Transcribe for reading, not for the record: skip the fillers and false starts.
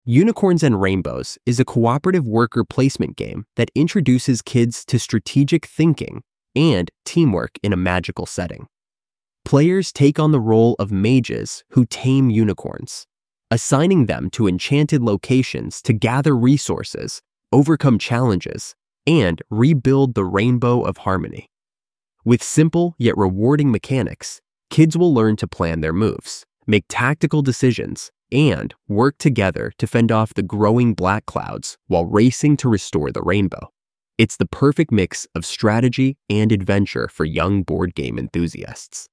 Unicorns and Rainbows is a cooperative worker placement game that introduces kids to strategic thinking and teamwork in a magical setting. Players take on the role of mages who tame unicorns, assigning them to enchanted locations to gather resources, overcome challenges, and rebuild the rainbow of harmony. With simple yet rewarding mechanics, kids will learn to plan their moves, make tactical decisions, and work together to fend off the growing black clouds while racing to restore the rainbow. It's the perfect mix of strategy and adventure for young board game enthusiasts.